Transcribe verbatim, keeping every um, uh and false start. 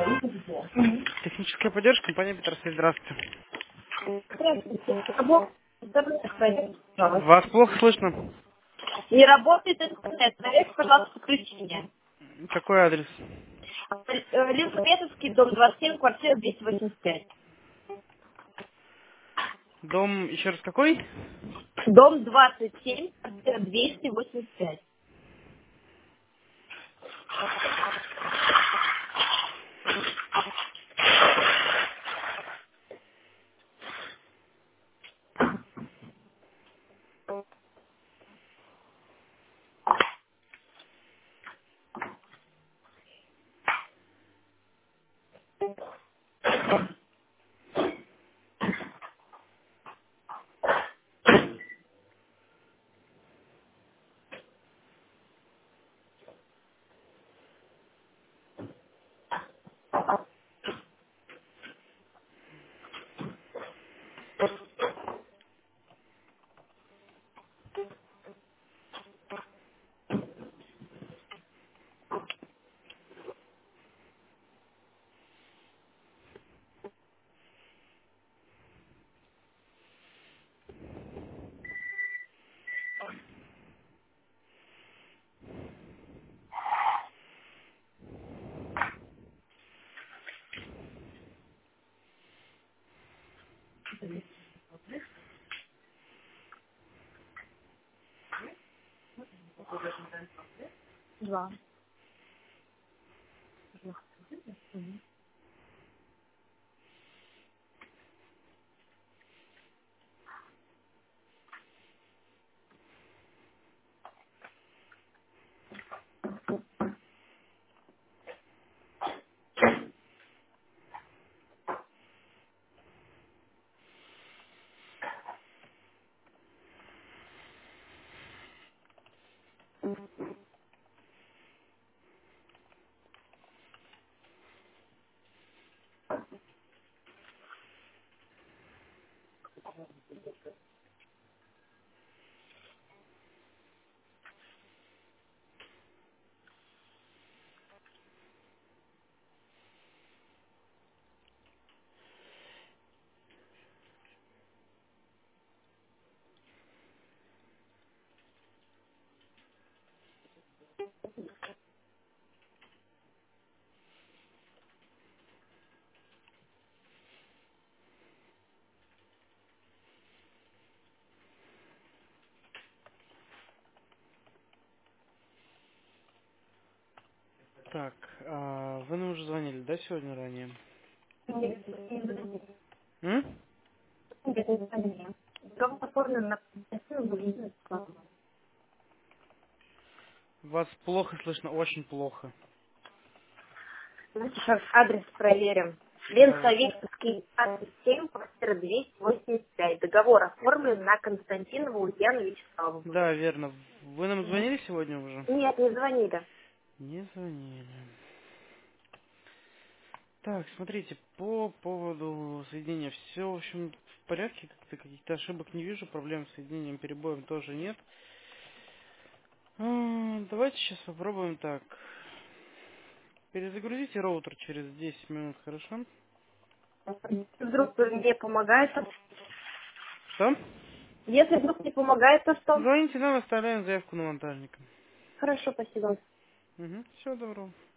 Техническая поддержка, компания Петросвет, здравствуйте. Здравствуйте. Работает интернет, проверьте, пожалуйста. Вас плохо слышно? Не работает интернет. Проверьте, пожалуйста, подключение. Какой адрес? Лизаветовский, дом двадцать семь, квартира двести восемьдесят пять. Дом, еще раз какой? Дом двадцать семь, квартира двести восемьдесят пять. Два. Так, а, вы нам уже звонили, да, сегодня ранее? Нет, не звони. М? Нет, не звони. Договор оформлен на консультацию Галины Славовой. Вас плохо слышно, очень плохо. Давайте сейчас адрес проверим. Давай. Ленсоветский, двадцать семь, квартира двести восемьдесят пять. Договор оформлен на Константинову Ульяну Вячеславовну. Да, верно. Вы нам Мгм. звонили сегодня уже? Нет, не звонили. Не звонили. Так, смотрите, по поводу соединения все, в общем, в порядке, как-то каких-то ошибок не вижу, проблем с соединением, перебоем тоже нет. М, Давайте сейчас попробуем так. Перезагрузите роутер через десять минут, хорошо? Если вдруг не помогает, то... Что? Если вдруг не помогает, то что? Звоните нам, оставляем заявку на монтажника. Хорошо, спасибо. Угу. Всего доброго.